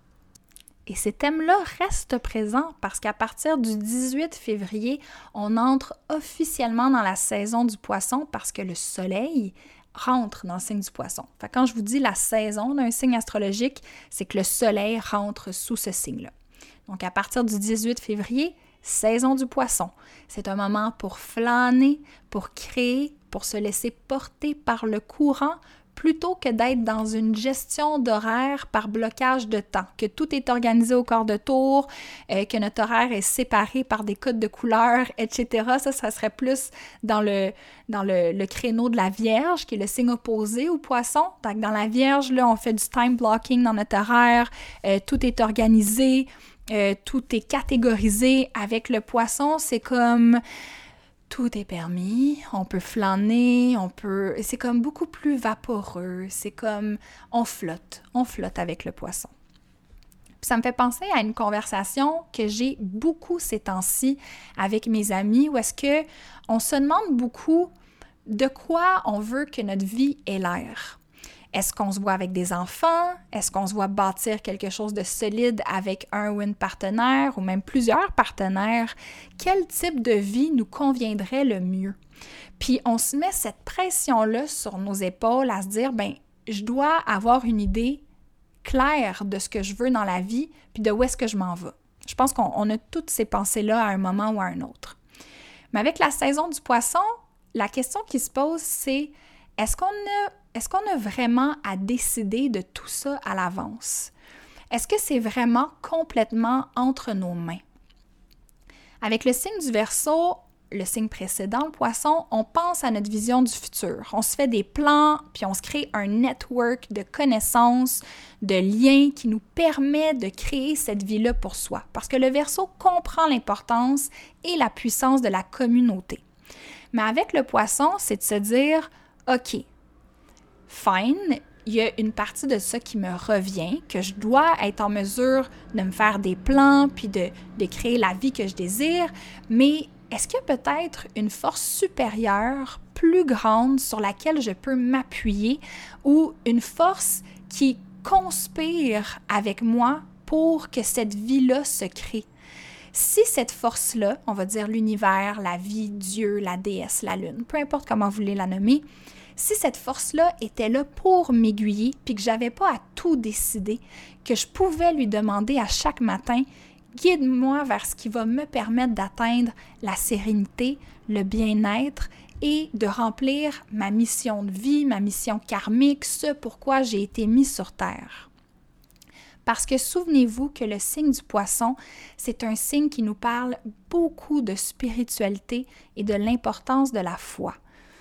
Et ces thèmes-là restent présents parce qu'à partir du 18 février, on entre officiellement dans la saison du Poisson parce que le Soleil rentre dans le signe du Poisson. Fait que quand je vous dis la saison d'un signe astrologique, c'est que le Soleil rentre sous ce signe-là. Donc, à partir du 18 février, saison du Poisson. C'est un moment pour flâner, pour créer, pour se laisser porter par le courant, plutôt que d'être dans une gestion d'horaire par blocage de temps, que tout est organisé au quart de tour, que notre horaire est séparé par des codes de couleurs, etc. Ça serait plus dans le créneau de la Vierge, qui est le signe opposé au Poisson. Donc, dans la Vierge, là, on fait du time blocking dans notre horaire, tout est organisé, tout est catégorisé. Avec le poisson, c'est comme tout est permis, on peut flâner, c'est comme beaucoup plus vaporeux, c'est comme on flotte avec le poisson. Puis ça me fait penser à une conversation que j'ai beaucoup ces temps-ci avec mes amis où est-ce que on se demande beaucoup de quoi on veut que notre vie ait l'air. Est-ce qu'on se voit avec des enfants? Est-ce qu'on se voit bâtir quelque chose de solide avec un ou une partenaire ou même plusieurs partenaires? Quel type de vie nous conviendrait le mieux? Puis on se met cette pression-là sur nos épaules à se dire, je dois avoir une idée claire de ce que je veux dans la vie puis de où est-ce que je m'en vais. Je pense qu'on a toutes ces pensées-là à un moment ou à un autre. Mais avec la saison du poisson, la question qui se pose, c'est est-ce qu'on a vraiment à décider de tout ça à l'avance? Est-ce que c'est vraiment complètement entre nos mains? Avec le signe du Verseau, le signe précédent, le poisson, on pense à notre vision du futur. On se fait des plans, puis on se crée un network de connaissances, de liens qui nous permet de créer cette vie-là pour soi. Parce que le Verseau comprend l'importance et la puissance de la communauté. Mais avec le poisson, c'est de se dire, OK, fine, il y a une partie de ça qui me revient, que je dois être en mesure de me faire des plans, puis de créer la vie que je désire, mais est-ce qu'il y a peut-être une force supérieure, plus grande, sur laquelle je peux m'appuyer, ou une force qui conspire avec moi pour que cette vie-là se crée? Si cette force-là, on va dire l'univers, la vie, Dieu, la déesse, la lune, peu importe comment vous voulez la nommer, si cette force-là était là pour m'aiguiller, puis que j'avais pas à tout décider, que je pouvais lui demander à chaque matin, guide-moi vers ce qui va me permettre d'atteindre la sérénité, le bien-être et de remplir ma mission de vie, ma mission karmique, ce pourquoi j'ai été mis sur Terre. Parce que souvenez-vous que le signe du poisson, c'est un signe qui nous parle beaucoup de spiritualité et de l'importance de la foi.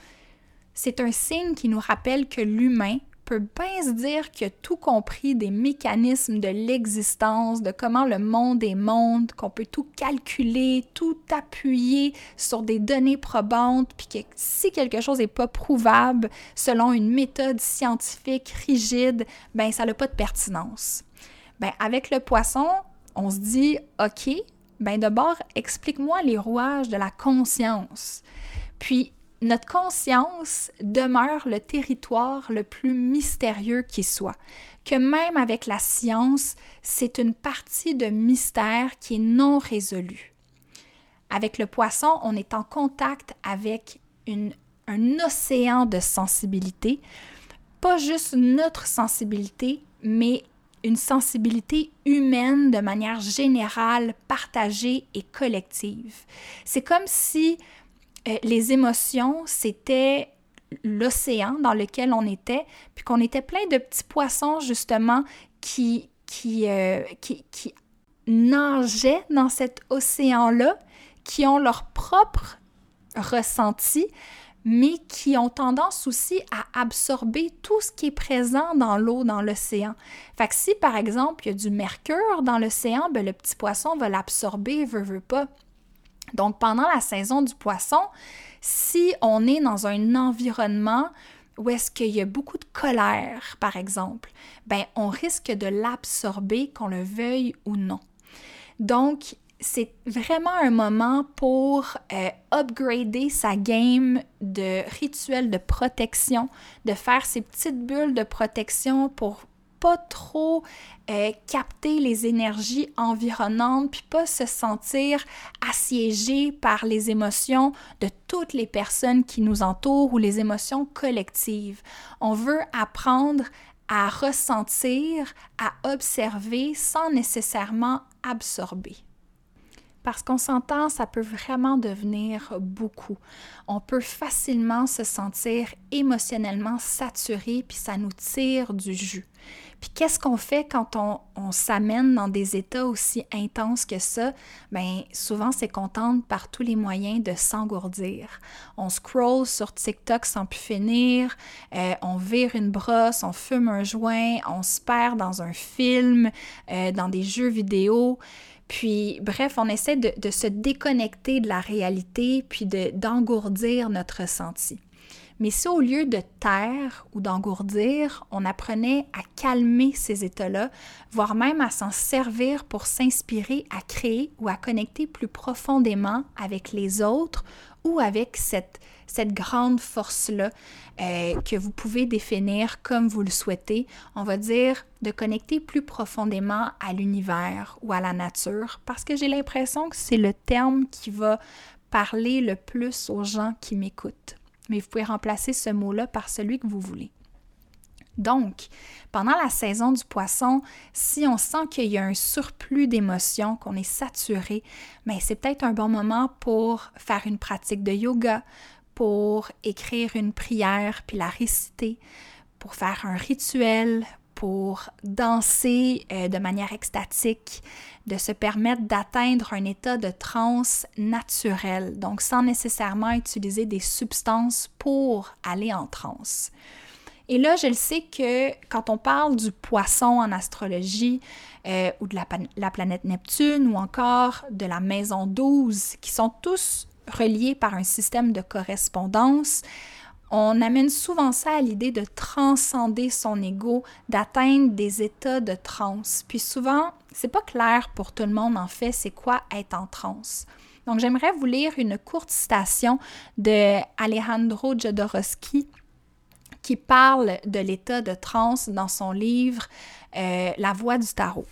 C'est un signe qui nous rappelle que l'humain peut bien se dire qu'il a tout compris des mécanismes de l'existence, de comment le monde est monde, qu'on peut tout calculer, tout appuyer sur des données probantes, puis que si quelque chose n'est pas prouvable selon une méthode scientifique rigide, ça n'a pas de pertinence. Avec le poisson, on se dit, OK, d'abord, explique-moi les rouages de la conscience. Puis, notre conscience demeure le territoire le plus mystérieux qui soit, que même avec la science, c'est une partie de mystère qui est non résolue. Avec le poisson, on est en contact avec un océan de sensibilité, pas juste notre sensibilité, mais une sensibilité humaine de manière générale, partagée et collective. C'est comme si les émotions, c'était l'océan dans lequel on était, puis qu'on était plein de petits poissons, justement, qui nageaient dans cet océan-là, qui ont leur propre ressenti, mais qui ont tendance aussi à absorber tout ce qui est présent dans l'eau, dans l'océan. Fait que si, par exemple, il y a du mercure dans l'océan, le petit poisson va l'absorber, veut pas. Donc, pendant la saison du poisson, si on est dans un environnement où est-ce qu'il y a beaucoup de colère, par exemple, on risque de l'absorber, qu'on le veuille ou non. Donc, c'est vraiment un moment pour upgrader sa game de rituels de protection, de faire ses petites bulles de protection pour pas trop capter les énergies environnantes, puis pas se sentir assiégé par les émotions de toutes les personnes qui nous entourent ou les émotions collectives. On veut apprendre à ressentir, à observer sans nécessairement absorber. Parce qu'on s'entend, ça peut vraiment devenir beaucoup. On peut facilement se sentir émotionnellement saturé, puis ça nous tire du jus. Puis qu'est-ce qu'on fait quand on s'amène dans des états aussi intenses que ça? Souvent, c'est qu'on tente par tous les moyens de s'engourdir. On scrolle sur TikTok sans plus finir, on vire une brosse, on fume un joint, on se perd dans un film, dans des jeux vidéo. Puis, bref, on essaie de se déconnecter de la réalité, puis d'engourdir notre ressenti. Mais si au lieu de taire ou d'engourdir, on apprenait à calmer ces états-là, voire même à s'en servir pour s'inspirer à créer ou à connecter plus profondément avec les autres ou avec cette grande force-là que vous pouvez définir comme vous le souhaitez, on va dire de connecter plus profondément à l'univers ou à la nature, parce que j'ai l'impression que c'est le terme qui va parler le plus aux gens qui m'écoutent. Mais vous pouvez remplacer ce mot-là par celui que vous voulez. Donc, pendant la saison du poisson, si on sent qu'il y a un surplus d'émotions, qu'on est saturé, bien, c'est peut-être un bon moment pour faire une pratique de yoga, pour écrire une prière puis la réciter, pour faire un rituel, pour danser de manière extatique, de se permettre d'atteindre un état de transe naturel, donc sans nécessairement utiliser des substances pour aller en transe. Et là, je le sais que quand on parle du poisson en astrologie, ou de la planète Neptune, ou encore de la maison 12, qui sont tous reliés par un système de correspondance, on amène souvent ça à l'idée de transcender son ego, d'atteindre des états de transe. Puis souvent, c'est pas clair pour tout le monde en fait, c'est quoi être en transe. Donc j'aimerais vous lire une courte citation de Alejandro Jodorowsky qui parle de l'état de transe dans son livre La Voix du Tarot.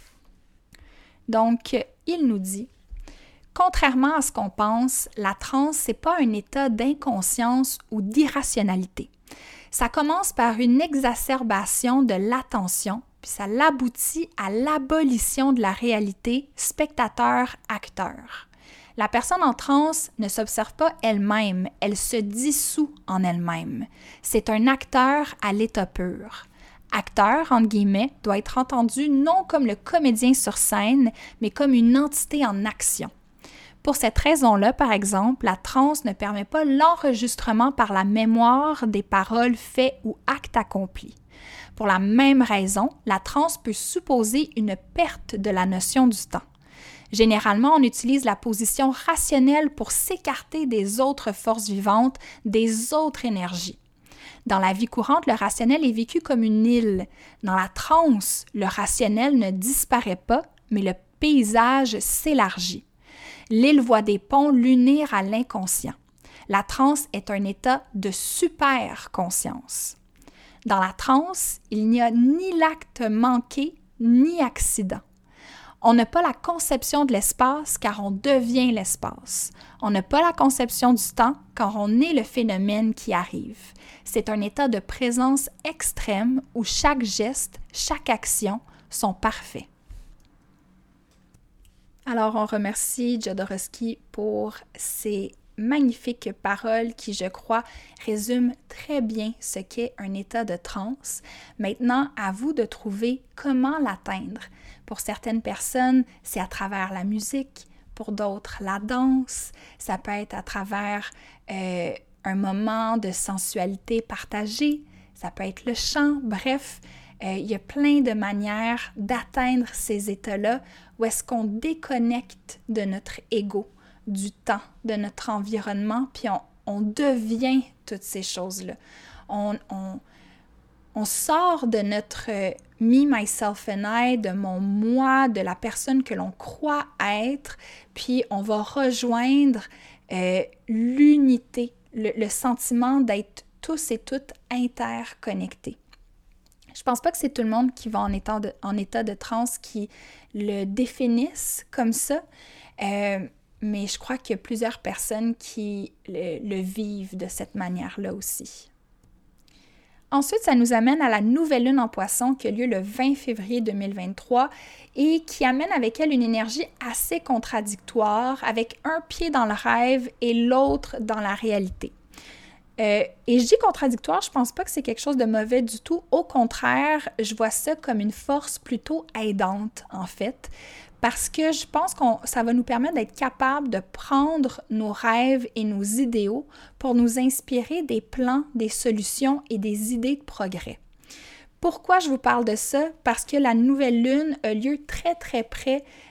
Donc, il nous dit: contrairement à ce qu'on pense, la transe, c'est pas un état d'inconscience ou d'irrationalité. Ça commence par une exacerbation de l'attention, puis ça l'aboutit à l'abolition de la réalité spectateur-acteur. La personne en transe ne s'observe pas elle-même, elle se dissout en elle-même. C'est un acteur à l'état pur. Acteur, entre guillemets, doit être entendu non comme le comédien sur scène, mais comme une entité en action. Pour cette raison-là, par exemple, la transe ne permet pas l'enregistrement par la mémoire des paroles, faits ou actes accomplis. Pour la même raison, la transe peut supposer une perte de la notion du temps. Généralement, on utilise la position rationnelle pour s'écarter des autres forces vivantes, des autres énergies. Dans la vie courante, le rationnel est vécu comme une île. Dans la transe, le rationnel ne disparaît pas, mais le paysage s'élargit. L'île voit des ponts l'unir à l'inconscient. La transe est un état de super-conscience. Dans la transe, il n'y a ni l'acte manqué, ni accident. On n'a pas la conception de l'espace car on devient l'espace. On n'a pas la conception du temps car on est le phénomène qui arrive. C'est un état de présence extrême où chaque geste, chaque action sont parfaits. Alors, on remercie Jodorowsky pour ces magnifiques paroles qui, je crois, résument très bien ce qu'est un état de transe. Maintenant, à vous de trouver comment l'atteindre. Pour certaines personnes, c'est à travers la musique, pour d'autres, la danse, ça peut être à travers un moment de sensualité partagée, ça peut être le chant, bref, il y a plein de manières d'atteindre ces états-là où est-ce qu'on déconnecte de notre ego, du temps, de notre environnement, puis on devient toutes ces choses-là. On sort de notre me, myself and I, de mon moi, de la personne que l'on croit être, puis on va rejoindre l'unité, le sentiment d'être tous et toutes interconnectés. Je pense pas que c'est tout le monde qui va en état de transe qui le définissent comme ça, mais je crois qu'il y a plusieurs personnes qui le vivent de cette manière-là aussi. Ensuite, ça nous amène à la nouvelle lune en Poisson qui a lieu le 20 février 2023 et qui amène avec elle une énergie assez contradictoire, avec un pied dans le rêve et l'autre dans la réalité. Et je dis contradictoire, je pense pas que c'est quelque chose de mauvais du tout. Au contraire, je vois ça comme une force plutôt aidante, en fait, parce que je pense que ça va nous permettre d'être capable de prendre nos rêves et nos idéaux pour nous inspirer des plans, des solutions et des idées de progrès. Pourquoi je vous parle de ça? Parce que la nouvelle lune a lieu très très près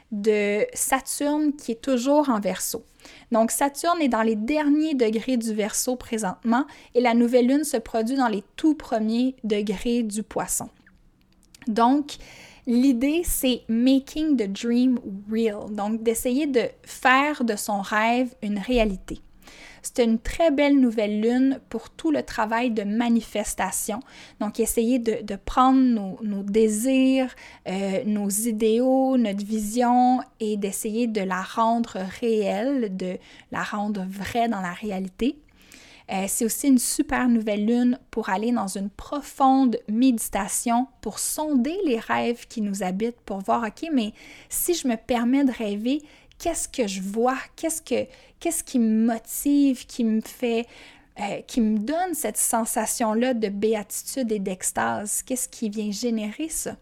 de Saturne qui est toujours en Verseau. Donc, Saturne est dans les derniers degrés du Verseau présentement et la nouvelle lune se produit dans les tout premiers degrés du Poisson. Donc, l'idée, c'est making the dream real, donc d'essayer de faire de son rêve une réalité. C'est une très belle nouvelle lune pour tout le travail de manifestation. Donc, essayer de prendre nos désirs, nos idéaux, notre vision et d'essayer de la rendre réelle, de la rendre vraie dans la réalité. C'est aussi une super nouvelle lune pour aller dans une profonde méditation, pour sonder les rêves qui nous habitent, pour voir, OK, mais si je me permets de rêver, qu'est-ce que je vois? Qu'est-ce qui me motive, qui me fait, qui me donne cette sensation-là de béatitude et d'extase? Qu'est-ce qui vient générer ça?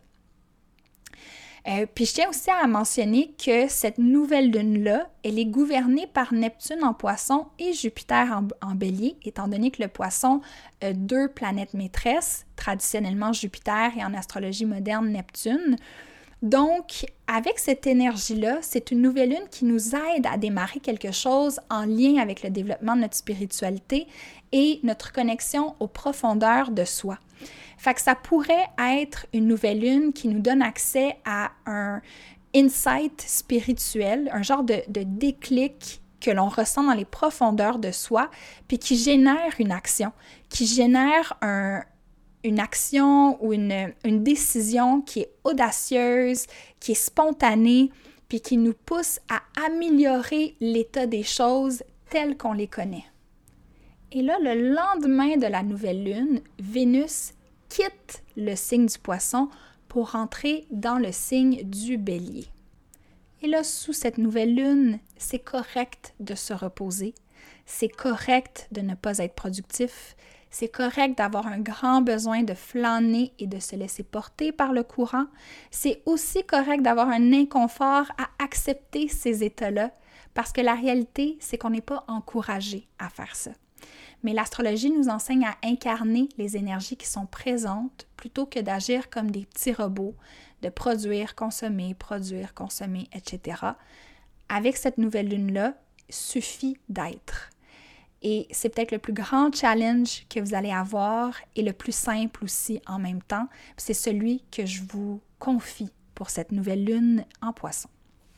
Puis je tiens aussi à mentionner que cette nouvelle lune-là, elle est gouvernée par Neptune en Poisson et Jupiter en Bélier, étant donné que le Poisson a 2 planètes maîtresses, traditionnellement Jupiter et en astrologie moderne Neptune. Donc, avec cette énergie-là, c'est une nouvelle lune qui nous aide à démarrer quelque chose en lien avec le développement de notre spiritualité et notre connexion aux profondeurs de soi. Fait que ça pourrait être une nouvelle lune qui nous donne accès à un insight spirituel, un genre de déclic que l'on ressent dans les profondeurs de soi, puis qui génère une action, qui génère une action ou une décision qui est audacieuse, qui est spontanée, puis qui nous pousse à améliorer l'état des choses telles qu'on les connaît. Et là, le lendemain de la nouvelle lune, Vénus quitte le signe du Poisson pour entrer dans le signe du Bélier. Et là, sous cette nouvelle lune, c'est correct de se reposer, c'est correct de ne pas être productif, c'est correct d'avoir un grand besoin de flâner et de se laisser porter par le courant. C'est aussi correct d'avoir un inconfort à accepter ces états-là, parce que la réalité, c'est qu'on n'est pas encouragé à faire ça. Mais l'astrologie nous enseigne à incarner les énergies qui sont présentes plutôt que d'agir comme des petits robots, de produire, consommer, etc. Avec cette nouvelle lune-là, suffit d'être. Et c'est peut-être le plus grand challenge que vous allez avoir et le plus simple aussi en même temps. C'est celui que je vous confie pour cette nouvelle lune en Poisson.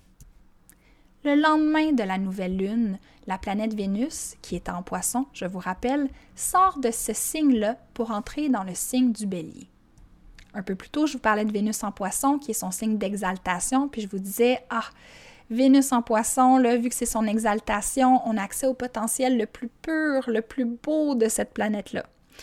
Le lendemain de la nouvelle lune, la planète Vénus, qui est en Poisson, je vous rappelle, sort de ce signe-là pour entrer dans le signe du Bélier. Un peu plus tôt, je vous parlais de Vénus en Poisson, qui est son signe d'exaltation, puis je vous disais, Vénus en Poisson, là, vu que c'est son exaltation, on a accès au potentiel le plus pur, le plus beau de cette planète-là.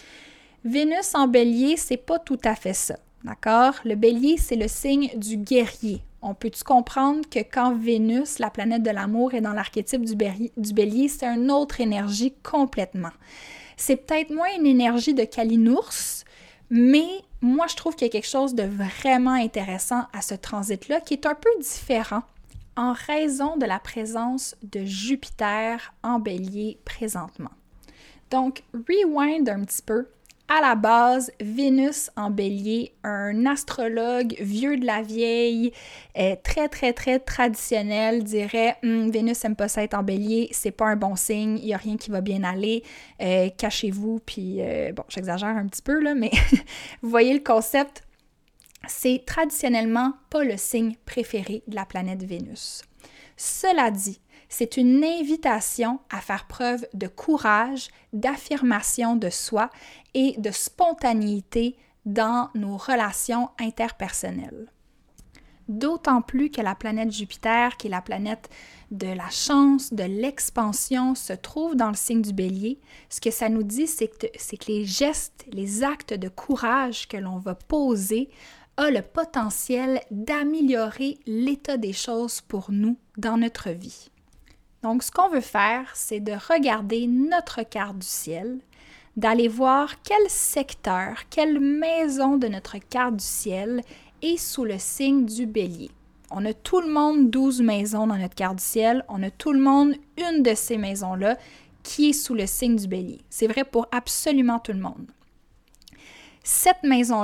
Vénus en Bélier, c'est pas tout à fait ça, d'accord? Le Bélier, c'est le signe du guerrier. On peut-tu comprendre que quand Vénus, la planète de l'amour, est dans l'archétype du Bélier, c'est une autre énergie complètement. C'est peut-être moins une énergie de Kalinours, mais moi, je trouve qu'il y a quelque chose de vraiment intéressant à ce transit-là qui est un peu différent en raison de la présence de Jupiter en Bélier présentement. Donc, rewind un petit peu. À la base, Vénus en Bélier, un astrologue vieux de la vieille, très, très, très traditionnel, dirait Vénus n'aime pas ça être en Bélier, c'est pas un bon signe, il n'y a rien qui va bien aller, cachez-vous, puis bon, j'exagère un petit peu, là, mais vous voyez le concept, c'est traditionnellement pas le signe préféré de la planète Vénus. Cela dit, c'est une invitation à faire preuve de courage, d'affirmation de soi et de spontanéité dans nos relations interpersonnelles. D'autant plus que la planète Jupiter, qui est la planète de la chance, de l'expansion, se trouve dans le signe du Bélier. Ce que ça nous dit, c'est que les gestes, les actes de courage que l'on va poser a le potentiel d'améliorer l'état des choses pour nous dans notre vie. Donc, ce qu'on veut faire, c'est de regarder notre carte du ciel, d'aller voir quel secteur, quelle maison de notre carte du ciel est sous le signe du Bélier. On a tout le monde 12 maisons dans notre carte du ciel, on a tout le monde une de ces maisons-là qui est sous le signe du Bélier. C'est vrai pour absolument tout le monde. Cette maison-là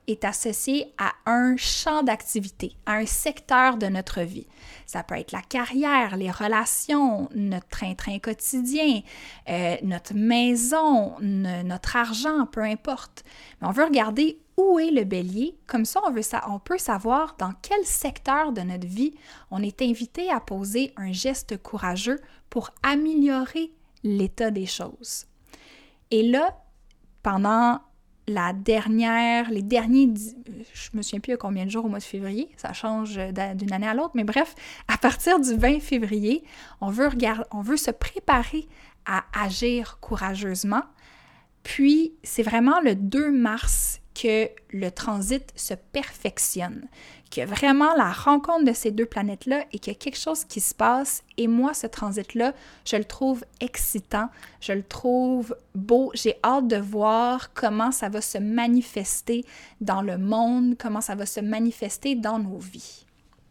est associé à un champ d'activité, à un secteur de notre vie. Ça peut être la carrière, les relations, notre train-train quotidien, notre maison, notre argent, peu importe. Mais on veut regarder où est le bélier, comme ça on peut savoir dans quel secteur de notre vie on est invité à poser un geste courageux pour améliorer l'état des choses. Et là, pendant je me souviens plus à combien de jours au mois de février, ça change d'une année à l'autre, mais bref, à partir du 20 février, on veut se préparer à agir courageusement. Puis, c'est vraiment le 2 mars que le transit se perfectionne, qu'il y a vraiment la rencontre de ces deux planètes-là et qu'il y a quelque chose qui se passe. Et moi, ce transit-là, je le trouve excitant, je le trouve beau. J'ai hâte de voir comment ça va se manifester dans le monde, comment ça va se manifester dans nos vies.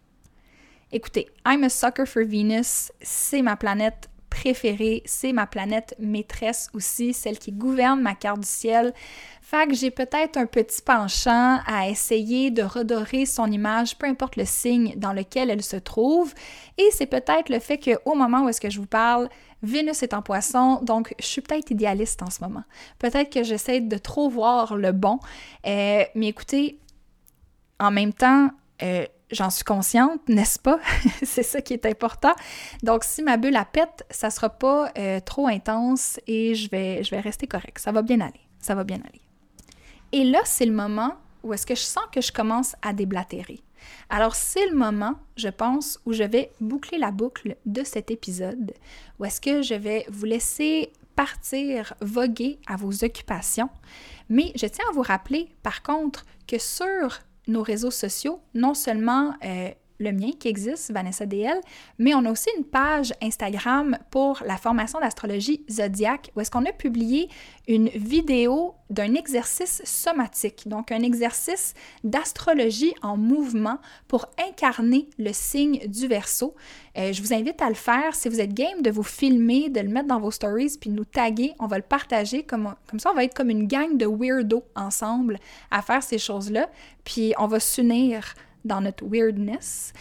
Écoutez, I'm a sucker for Venus, c'est ma planète préférée, c'est ma planète maîtresse aussi, celle qui gouverne ma carte du ciel. Fait que j'ai peut-être un petit penchant à essayer de redorer son image, peu importe le signe dans lequel elle se trouve. Et c'est peut-être le fait qu'au moment où est-ce que je vous parle, Vénus est en Poisson, donc je suis peut-être idéaliste en ce moment. Peut-être que j'essaie de trop voir le bon. Mais écoutez, en même temps, j'en suis consciente, n'est-ce pas? C'est ça qui est important. Donc, si ma bulle pète, ça sera pas trop intense et je vais rester correcte. Ça va bien aller. Ça va bien aller. Et là, c'est le moment où est-ce que je sens que je commence à déblatérer. Alors, c'est le moment, je pense, où je vais boucler la boucle de cet épisode, où est-ce que je vais vous laisser partir, voguer à vos occupations. Mais je tiens à vous rappeler, par contre, que sur nos réseaux sociaux, non seulement le mien qui existe, Vanessa DL, mais on a aussi une page Instagram pour la formation d'astrologie zodiaque où est-ce qu'on a publié une vidéo d'un exercice somatique, donc un exercice d'astrologie en mouvement pour incarner le signe du Verseau. Je vous invite à le faire. Si vous êtes game de vous filmer, de le mettre dans vos stories puis de nous taguer, on va le partager. Comme ça, on va être comme une gang de weirdos ensemble à faire ces choses-là. Puis on va s'unir dans notre weirdness,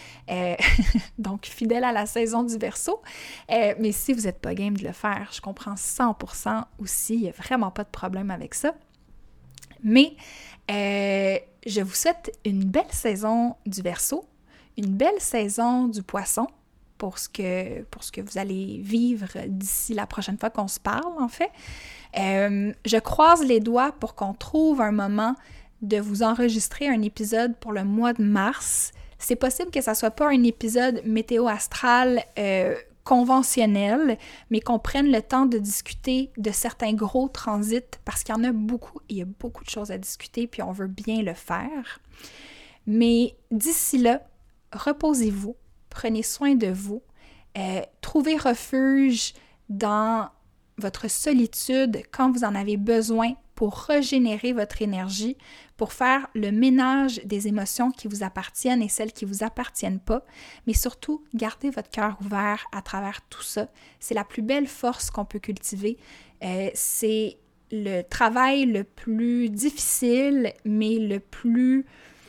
donc fidèle à la saison du Verseau. Mais si vous n'êtes pas game de le faire, je comprends 100% aussi, il n'y a vraiment pas de problème avec ça. Mais je vous souhaite une belle saison du Verseau, une belle saison du Poisson pour ce que vous allez vivre d'ici la prochaine fois qu'on se parle, en fait. Je croise les doigts pour qu'on trouve un moment de vous enregistrer un épisode pour le mois de mars. C'est possible que ça soit pas un épisode météo-astral conventionnel, mais qu'on prenne le temps de discuter de certains gros transits, parce qu'il y en a beaucoup, il y a beaucoup de choses à discuter, puis on veut bien le faire. Mais d'ici là, reposez-vous, prenez soin de vous, trouvez refuge dans votre solitude quand vous en avez besoin pour régénérer votre énergie, pour faire le ménage des émotions qui vous appartiennent et celles qui ne vous appartiennent pas, mais surtout, gardez votre cœur ouvert à travers tout ça. C'est la plus belle force qu'on peut cultiver. C'est le travail le plus difficile, mais le plus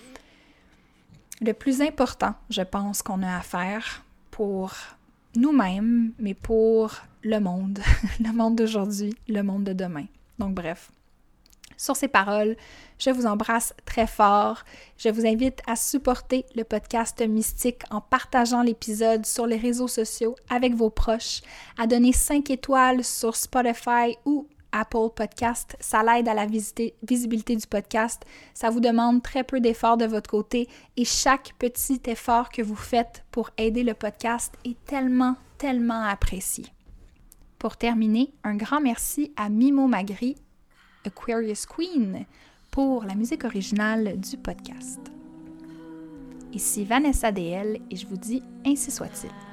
important, je pense, qu'on a à faire pour nous-mêmes, mais pour le monde, le monde d'aujourd'hui, le monde de demain. Donc bref. Sur ces paroles, je vous embrasse très fort. Je vous invite à supporter le podcast Mystique en partageant l'épisode sur les réseaux sociaux avec vos proches, à donner 5 étoiles sur Spotify ou Apple Podcast. Ça l'aide à la visibilité du podcast. Ça vous demande très peu d'efforts de votre côté et chaque petit effort que vous faites pour aider le podcast est tellement, tellement apprécié. Pour terminer, un grand merci à Mimo Magri, Aquarius Queen, pour la musique originale du podcast. Ici Vanessa DL et je vous dis ainsi soit-il.